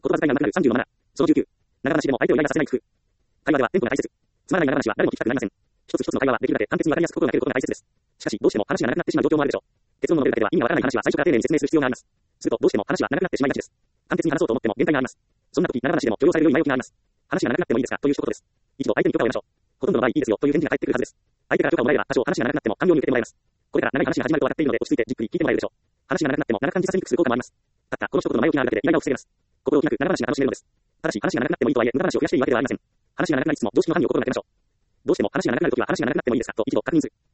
葉遣いがなくなる37。その19。長話でも相手をイライラさせない工夫。会話ではテンポが大切。つまらない長話は誰も聞きたくなりません。一つ一つの会話はできるだけ簡潔にわかりやすく心がけることが大切です。しかし、どうしても話が長くなってしまう状況もあるでしょう。結論の述べるだけでは意味がわからない話は最初から丁寧に説明する必要があります。すると、どうしても話は長くなってしまいがちです。簡潔に話そうと思っても限界があります。そんな時、長話でも許容されるように前置きがあります。話が長くなってもいいですかという一言です。一度相手に許可を得ましょう。ほとんどの場合いいですよという返事が返ってくるはずです。相手から許可をもらえれば多少話が長くなっても寛容に受けてもらえます。これから長い話が始まると分かっているので落ち着いてじっくり聞いてもらえるでしょう。話が長くなっても長く感じさせにくくする効果もあります。たったこの一言の前置きがあるだけでイライラを防げます。心置きなく長話が楽しめるのです。ただし話が長くなってもいいとはいえ無駄話を増やしていいわけではありません。話が長くなりつつも常識の範囲を心がけましょう。どうしても話が長くなるときは話が長くなってもいいですかと一度確認する。